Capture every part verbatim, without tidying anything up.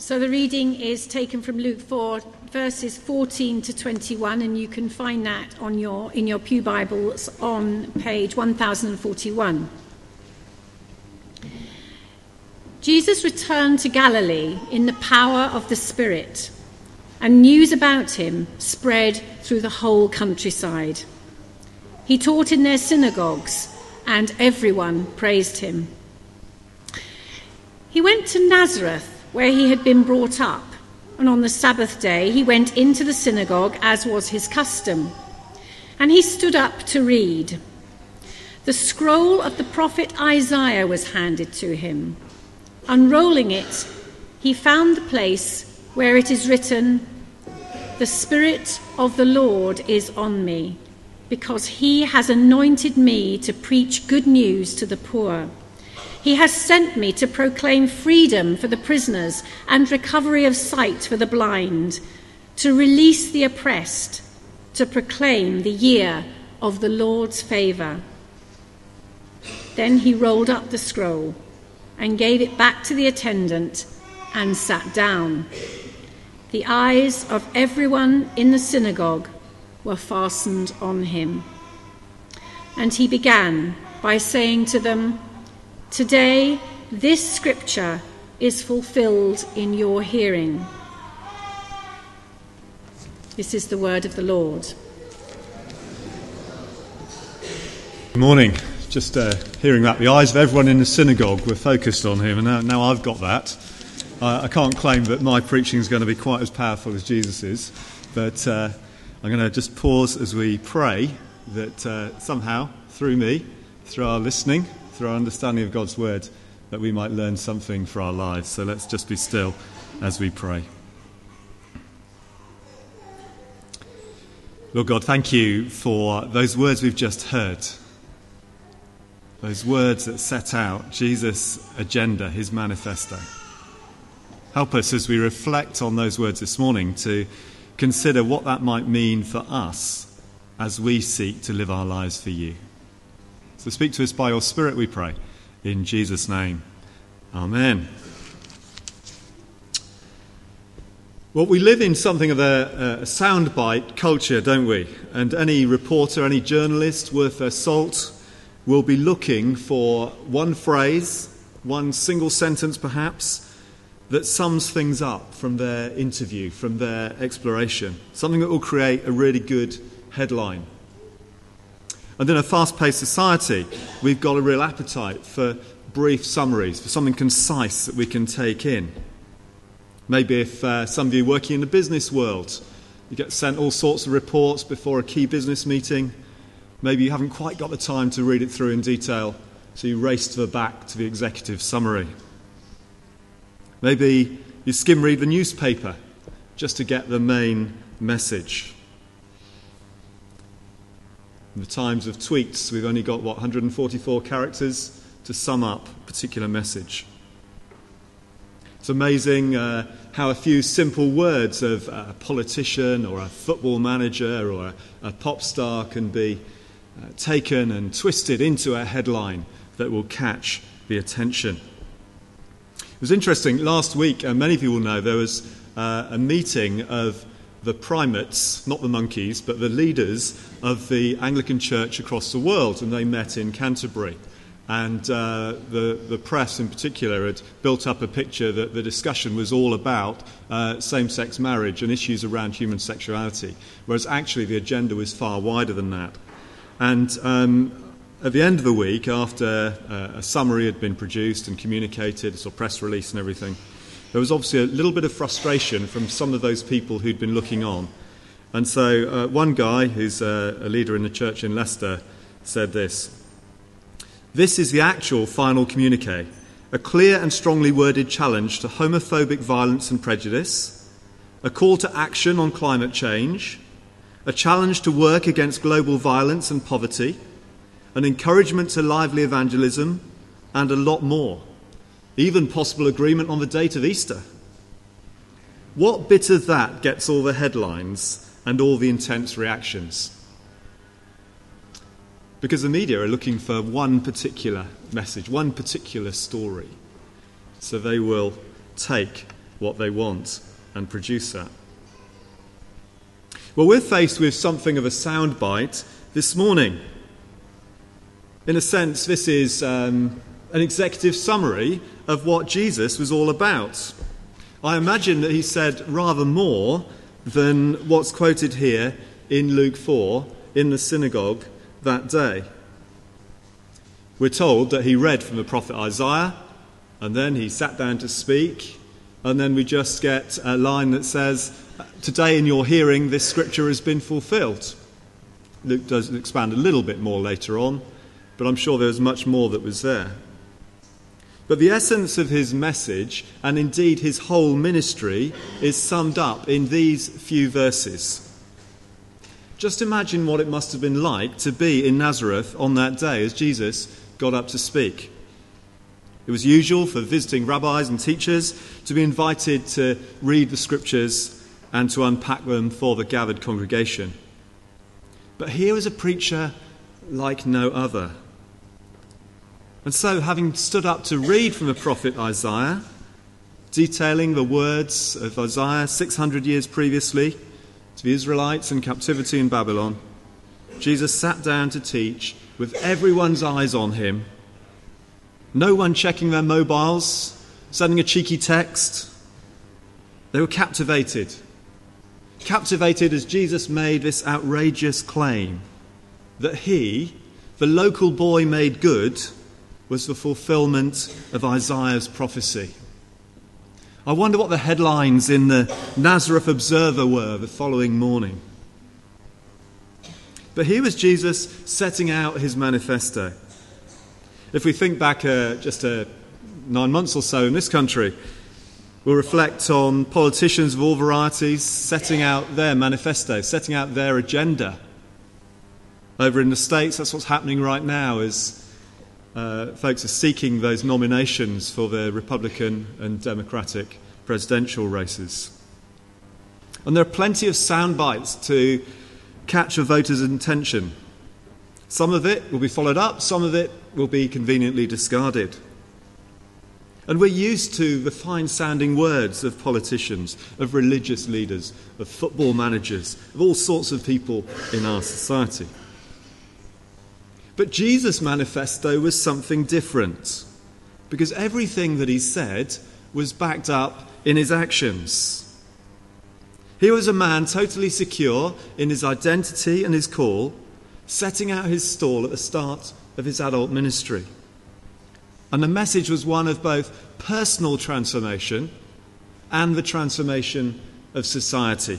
So the reading is taken from Luke four, verses fourteen to twenty-one, and you can find that on your in your pew Bibles on page one thousand forty-one. Jesus returned to Galilee in the power of the Spirit, and news about him spread through the whole countryside. He taught in their synagogues, and everyone praised him. He went to Nazareth, where he had been brought up, and on the Sabbath day he went into the synagogue, as was his custom, and he stood up to read. The scroll of the prophet Isaiah was handed to him. Unrolling it, he found the place where it is written, "The Spirit of the Lord is on me, because he has anointed me to preach good news to the poor. He has sent me to proclaim freedom for the prisoners and recovery of sight for the blind, to release the oppressed, to proclaim the year of the Lord's favour." Then he rolled up the scroll and gave it back to the attendant and sat down. The eyes of everyone in the synagogue were fastened on him. And he began by saying to them, "Today, this scripture is fulfilled in your hearing." This is the word of the Lord. Good morning. Just uh, hearing that, the eyes of everyone in the synagogue were focused on him, and now, now I've got that. Uh, I can't claim that my preaching is going to be quite as powerful as Jesus's, but uh, I'm going to just pause as we pray that uh, somehow, through me, through our listening, through our understanding of God's word, that we might learn something for our lives. So let's just be still as we pray. Lord God, thank you for those words we've just heard. Those words that set out Jesus' agenda, his manifesto. Help us as we reflect on those words this morning to consider what that might mean for us as we seek to live our lives for you. So speak to us by your Spirit, we pray, in Jesus' name. Amen. Well, we live in something of a, a soundbite culture, don't we? And any reporter, any journalist worth their salt will be looking for one phrase, one single sentence perhaps, that sums things up from their interview, from their exploration. Something that will create a really good headline. And in a fast-paced society, we've got a real appetite for brief summaries, for something concise that we can take in. Maybe if uh, some of you working in the business world, you get sent all sorts of reports before a key business meeting. Maybe you haven't quite got the time to read it through in detail, so you race to the back to the executive summary. Maybe you skim read the newspaper just to get the main message. In the times of tweets, we've only got, what, one hundred forty-four characters to sum up a particular message. It's amazing uh, how a few simple words of a politician or a football manager or a, a pop star can be uh, taken and twisted into a headline that will catch the attention. It was interesting, last week, uh, many people know, there was uh, a meeting of the primates, not the monkeys, but the leaders of the Anglican Church across the world, and they met in Canterbury. And uh, the, the press in particular had built up a picture that the discussion was all about uh, same-sex marriage and issues around human sexuality, whereas actually the agenda was far wider than that. And um, at the end of the week, after uh, a summary had been produced and communicated, a sort of press release and everything, there was obviously a little bit of frustration from some of those people who'd been looking on. And so uh, one guy, who's a, a leader in the church in Leicester, said this: "This is the actual final communiqué, a clear and strongly worded challenge to homophobic violence and prejudice, a call to action on climate change, a challenge to work against global violence and poverty, an encouragement to lively evangelism, and a lot more. Even possible agreement on the date of Easter." What bit of that gets all the headlines and all the intense reactions? Because the media are looking for one particular message, one particular story. So they will take what they want and produce that. Well, we're faced with something of a soundbite this morning. In a sense, this is um, an executive summary of what Jesus was all about. I imagine that he said rather more than what's quoted here in Luke four in the synagogue that day. We're told that he read from the prophet Isaiah, and then he sat down to speak, and then we just get a line that says, "Today in your hearing, this scripture has been fulfilled." Luke does expand a little bit more later on, but I'm sure there's much more that was there. But the essence of his message, and indeed his whole ministry, is summed up in these few verses. Just imagine what it must have been like to be in Nazareth on that day as Jesus got up to speak. It was usual for visiting rabbis and teachers to be invited to read the scriptures and to unpack them for the gathered congregation. But here was a preacher like no other. And so, having stood up to read from the prophet Isaiah, detailing the words of Isaiah six hundred years previously to the Israelites in captivity in Babylon, Jesus sat down to teach with everyone's eyes on him, no one checking their mobiles, sending a cheeky text. They were captivated. Captivated as Jesus made this outrageous claim that he, the local boy made good, was the fulfillment of Isaiah's prophecy. I wonder what the headlines in the Nazareth Observer were the following morning. But here was Jesus setting out his manifesto. If we think back uh, just uh, nine months or so in this country, we'll reflect on politicians of all varieties setting out their manifesto, setting out their agenda. Over in the States, that's what's happening right now as uh, folks are seeking those nominations for the Republican and Democratic presidential races. And there are plenty of sound bites to catch a voter's attention. Some of it will be followed up, some of it will be conveniently discarded. And we're used to the fine-sounding words of politicians, of religious leaders, of football managers, of all sorts of people in our society. But Jesus' manifesto was something different, because everything that he said was backed up in his actions. He was a man totally secure in his identity and his call, setting out his stall at the start of his adult ministry. And the message was one of both personal transformation and the transformation of society.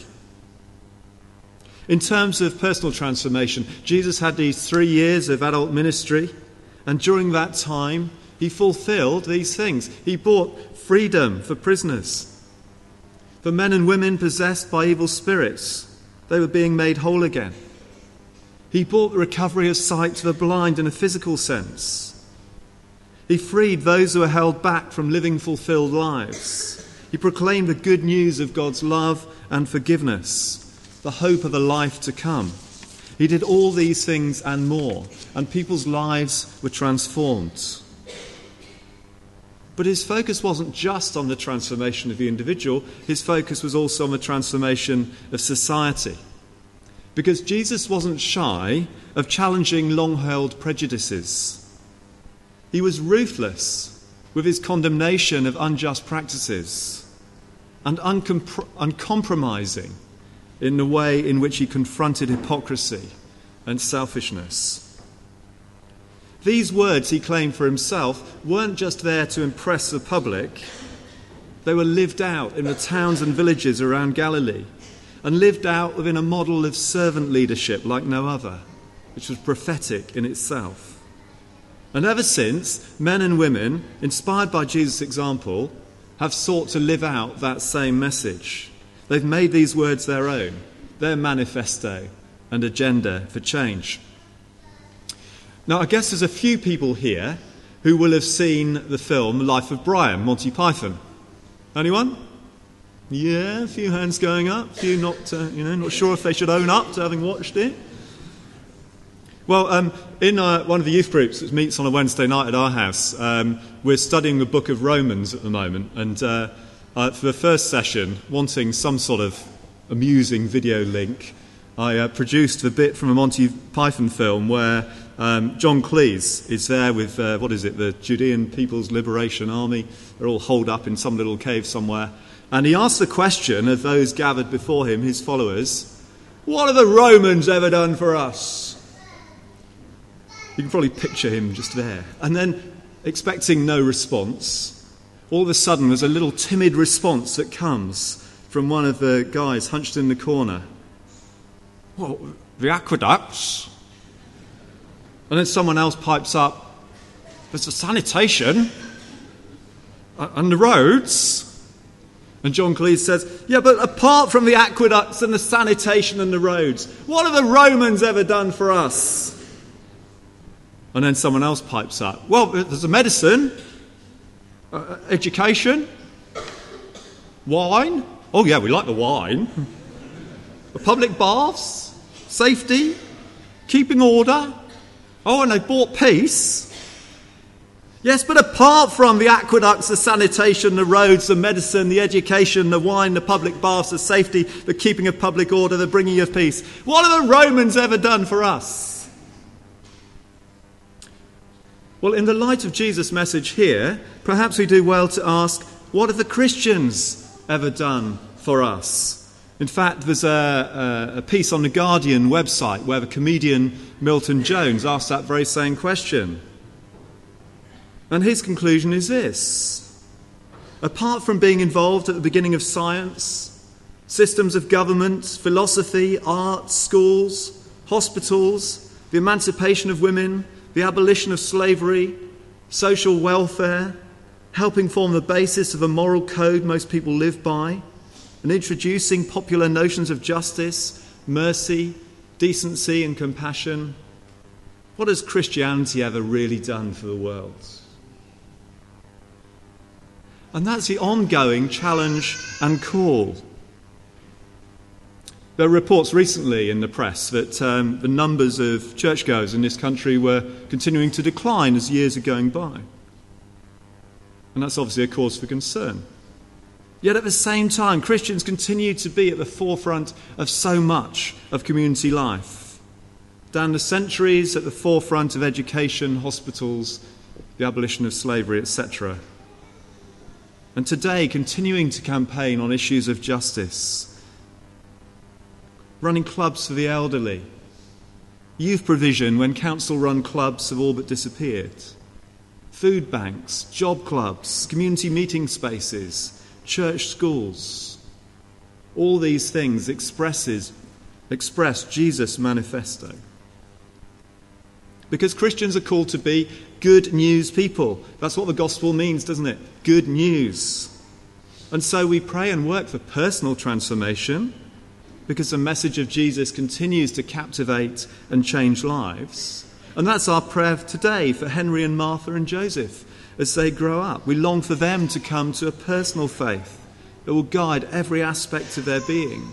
In terms of personal transformation, Jesus had these three years of adult ministry, and during that time, he fulfilled these things. He brought freedom for prisoners, for men and women possessed by evil spirits. They were being made whole again. He brought the recovery of sight to the blind in a physical sense. He freed those who were held back from living fulfilled lives. He proclaimed the good news of God's love and forgiveness, the hope of a life to come. He did all these things and more, and people's lives were transformed. But his focus wasn't just on the transformation of the individual, his focus was also on the transformation of society. Because Jesus wasn't shy of challenging long-held prejudices. He was ruthless with his condemnation of unjust practices and uncompr- uncompromising in the way in which he confronted hypocrisy and selfishness. These words he claimed for himself weren't just there to impress the public. They were lived out in the towns and villages around Galilee and lived out within a model of servant leadership like no other, which was prophetic in itself. And ever since, men and women, inspired by Jesus' example, have sought to live out that same message. They've made these words their own, their manifesto and agenda for change. Now, I guess there's a few people here who will have seen the film Life of Brian, Monty Python. Anyone? Yeah, a few hands going up, a few not, uh, you know, not sure if they should own up to having watched it. Well, um, in uh, one of the youth groups that meets on a Wednesday night at our house, um, we're studying the book of Romans at the moment, and uh, uh, for the first session, wanting some sort of amusing video link, I uh, produced the bit from a Monty Python film where um, John Cleese is there with, uh, what is it, the Judean People's Liberation Army. They're all holed up in some little cave somewhere. And he asks the question of those gathered before him, his followers, what have the Romans ever done for us? You can probably picture him just there. And then, expecting no response, all of a sudden there's a little timid response that comes from one of the guys hunched in the corner. Well, the aqueducts. And then someone else pipes up, there's the sanitation and the roads. And John Cleese says, yeah, but apart from the aqueducts and the sanitation and the roads, what have the Romans ever done for us? And then someone else pipes up, well, there's a medicine, uh, education, wine. Oh, yeah, we like the wine. The public baths. Safety, keeping order. Oh, and they bought peace. Yes, but apart from the aqueducts, the sanitation, the roads, the medicine, the education, the wine, the public baths, the safety, the keeping of public order, the bringing of peace, what have the Romans ever done for us? Well, in the light of Jesus' message here, perhaps we do well to ask, what have the Christians ever done for us? In fact, there's a, a, a piece on the Guardian website where the comedian Milton Jones asked that very same question. And his conclusion is this. Apart from being involved at the beginning of science, systems of government, philosophy, art, schools, hospitals, the emancipation of women, the abolition of slavery, social welfare, helping form the basis of a moral code most people live by, and introducing popular notions of justice, mercy, decency and compassion, what has Christianity ever really done for the world? And that's the ongoing challenge and call. There were reports recently in the press that um, the numbers of churchgoers in this country were continuing to decline as years are going by. And that's obviously a cause for concern. Yet at the same time, Christians continue to be at the forefront of so much of community life. Down the centuries, at the forefront of education, hospitals, the abolition of slavery, et cetera. And today, continuing to campaign on issues of justice. Running clubs for the elderly. Youth provision when council-run clubs have all but disappeared. Food banks, job clubs, community meeting spaces, church schools, all these things expresses, express Jesus' manifesto. Because Christians are called to be good news people. That's what the gospel means, doesn't it? Good news. And so we pray and work for personal transformation, because the message of Jesus continues to captivate and change lives. And that's our prayer today for Henry and Martha and Joseph. As they grow up, we long for them to come to a personal faith that will guide every aspect of their being.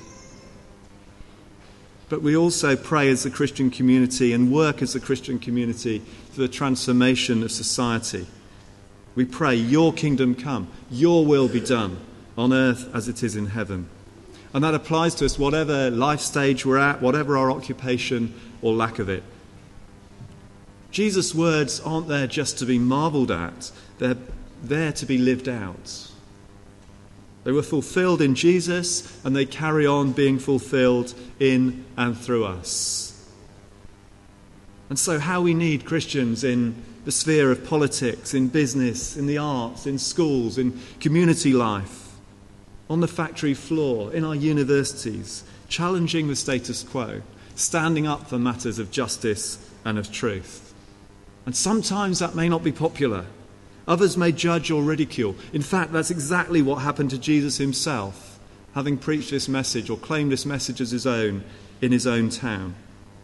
But we also pray as a Christian community and work as a Christian community for the transformation of society. We pray, your kingdom come, your will be done on earth as it is in heaven. And that applies to us whatever life stage we're at, whatever our occupation or lack of it. Jesus' words aren't there just to be marvelled at. They're there to be lived out. They were fulfilled in Jesus, and they carry on being fulfilled in and through us. And so how we need Christians in the sphere of politics, in business, in the arts, in schools, in community life, on the factory floor, in our universities, challenging the status quo, standing up for matters of justice and of truth. And sometimes that may not be popular. Others may judge or ridicule. In fact, that's exactly what happened to Jesus himself, having preached this message or claimed this message as his own in his own town.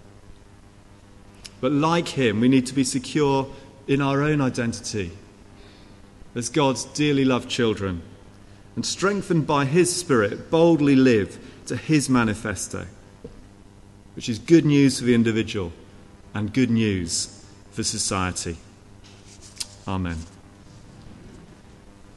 But like him, we need to be secure in our own identity as God's dearly loved children, and strengthened by his Spirit, boldly live to his manifesto, which is good news for the individual and good news for society. Amen.